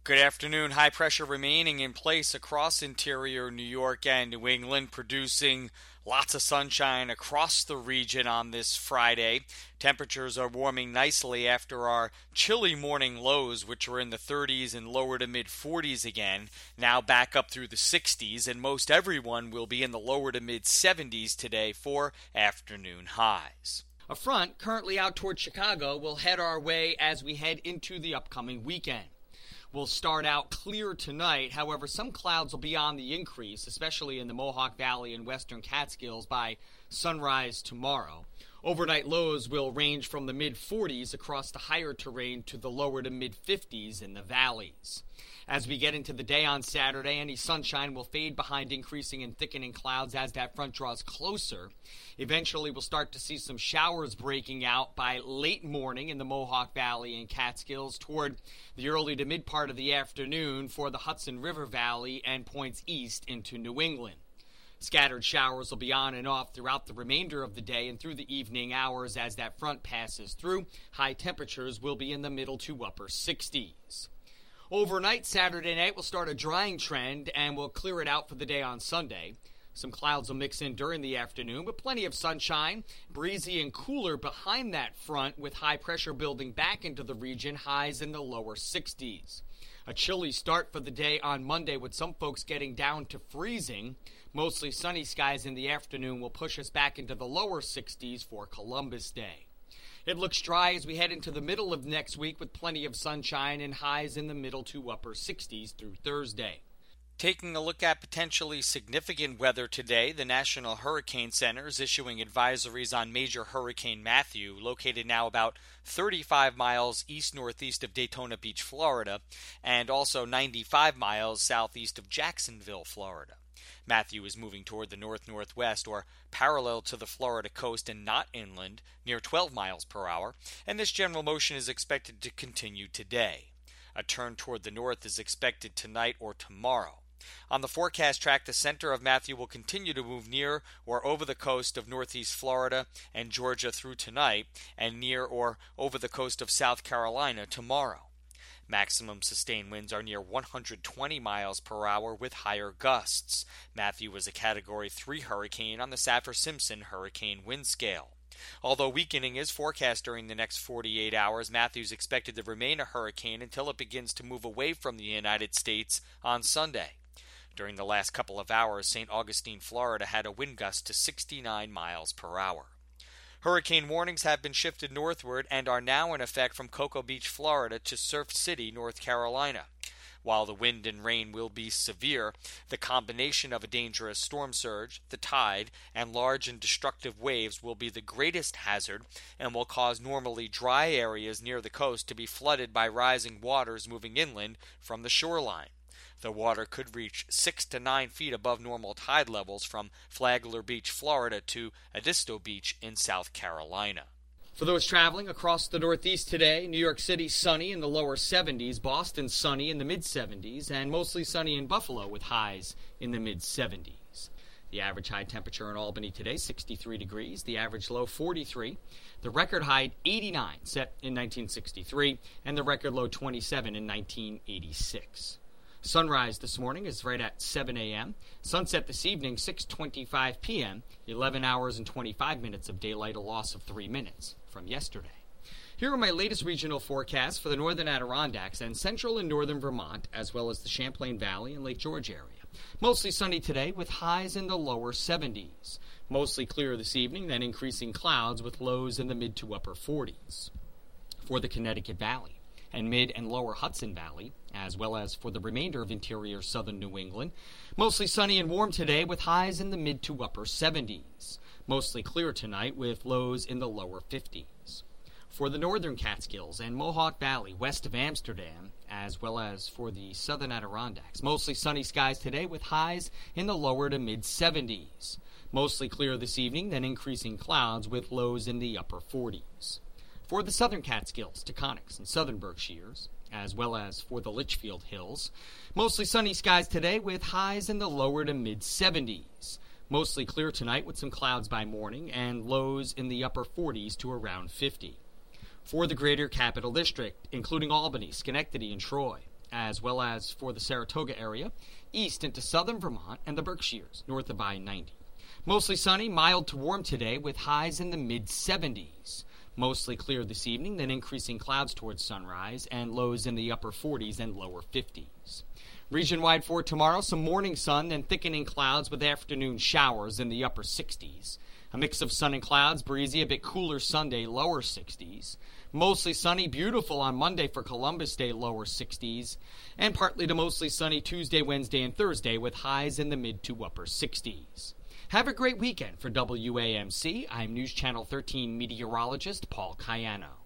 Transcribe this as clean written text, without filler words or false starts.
Good afternoon. High pressure remaining in place across interior New York and New England, producing lots of sunshine across the region on this Friday. Temperatures are warming nicely after our chilly morning lows, which were in the 30s and lower to mid 40s again, now back up through the 60s, and most everyone will be in the lower to mid 70s today for afternoon highs. A front currently out toward Chicago will head our way as we head into the upcoming weekend. We'll start out clear tonight. However, some clouds will be on the increase, especially in the Mohawk Valley and western Catskills by sunrise tomorrow. Overnight lows will range from the mid-40s across the higher terrain to the lower to mid-50s in the valleys. As we get into the day on Saturday, any sunshine will fade behind increasing and thickening clouds as that front draws closer. Eventually, we'll start to see some showers breaking out by late morning in the Mohawk Valley and Catskills toward the early to mid part of the afternoon for the Hudson River Valley and points east into New England. Scattered showers will be on and off throughout the remainder of the day and through the evening hours as that front passes through. High temperatures will be in the middle to upper 60s. Overnight, Saturday night, we'll start a drying trend and we'll clear it out for the day on Sunday. Some clouds will mix in during the afternoon, but plenty of sunshine, breezy and cooler behind that front with high pressure building back into the region, highs in the lower 60s. A chilly start for the day on Monday with some folks getting down to freezing. Mostly sunny skies in the afternoon will push us back into the lower 60s for Columbus Day. It looks dry as we head into the middle of next week with plenty of sunshine and highs in the middle to upper 60s through Thursday. Taking a look at potentially significant weather today, the National Hurricane Center is issuing advisories on Major Hurricane Matthew, located now about 35 miles east-northeast of Daytona Beach, Florida, and also 95 miles southeast of Jacksonville, Florida. Matthew is moving toward the north-northwest or parallel to the Florida coast and not inland, near 12 miles per hour, and this general motion is expected to continue today. A turn toward the north is expected tonight or tomorrow. On the forecast track, the center of Matthew will continue to move near or over the coast of northeast Florida and Georgia through tonight, and near or over the coast of South Carolina tomorrow. Maximum sustained winds are near 120 miles per hour with higher gusts. Matthew was a Category 3 hurricane on the Saffir-Simpson hurricane wind scale. Although weakening is forecast during the next 48 hours, Matthew is expected to remain a hurricane until it begins to move away from the United States on Sunday. During the last couple of hours, St. Augustine, Florida had a wind gust to 69 miles per hour. Hurricane warnings have been shifted northward and are now in effect from Cocoa Beach, Florida to Surf City, North Carolina. While the wind and rain will be severe, the combination of a dangerous storm surge, the tide, and large and destructive waves will be the greatest hazard and will cause normally dry areas near the coast to be flooded by rising waters moving inland from the shoreline. The water could reach 6 to 9 feet above normal tide levels from Flagler Beach, Florida to Edisto Beach in South Carolina. For those traveling across the Northeast today, New York City sunny in the lower 70s, Boston sunny in the mid-70s, and mostly sunny in Buffalo with highs in the mid-70s. The average high temperature in Albany today, 63 degrees, the average low 43, the record high 89 set in 1963, and the record low 27 in 1986. Sunrise this morning is right at 7 a.m. Sunset this evening, 6:25 p.m., 11 hours and 25 minutes of daylight, a loss of 3 minutes from yesterday. Here are my latest regional forecasts for the northern Adirondacks and central and northern Vermont, as well as the Champlain Valley and Lake George area. Mostly sunny today with highs in the lower 70s. Mostly clear this evening, then increasing clouds with lows in the mid to upper 40s. For the Connecticut Valley and mid and lower Hudson Valley, as well as for the remainder of interior southern New England. Mostly sunny and warm today with highs in the mid to upper 70s. Mostly clear tonight with lows in the lower 50s. For the northern Catskills and Mohawk Valley west of Amsterdam, as well as for the southern Adirondacks, mostly sunny skies today with highs in the lower to mid 70s. Mostly clear this evening, then increasing clouds with lows in the upper 40s. For the southern Catskills, Taconics, and southern Berkshires, as well as for the Litchfield Hills, mostly sunny skies today with highs in the lower to mid-70s. Mostly clear tonight with some clouds by morning and lows in the upper 40s to around 50. For the greater Capital District, including Albany, Schenectady, and Troy, as well as for the Saratoga area, east into southern Vermont and the Berkshires, north of I-90. Mostly sunny, mild to warm today with highs in the mid-70s. Mostly clear this evening, then increasing clouds towards sunrise and lows in the upper 40s and lower 50s. Region-wide for tomorrow, some morning sun, then thickening clouds with afternoon showers in the upper 60s. A mix of sun and clouds, breezy, a bit cooler Sunday, lower 60s. Mostly sunny, beautiful on Monday for Columbus Day, lower 60s. And partly to mostly sunny Tuesday, Wednesday, and Thursday with highs in the mid to upper 60s. Have a great weekend. For WAMC, I'm News Channel 13 meteorologist Paul Cayano.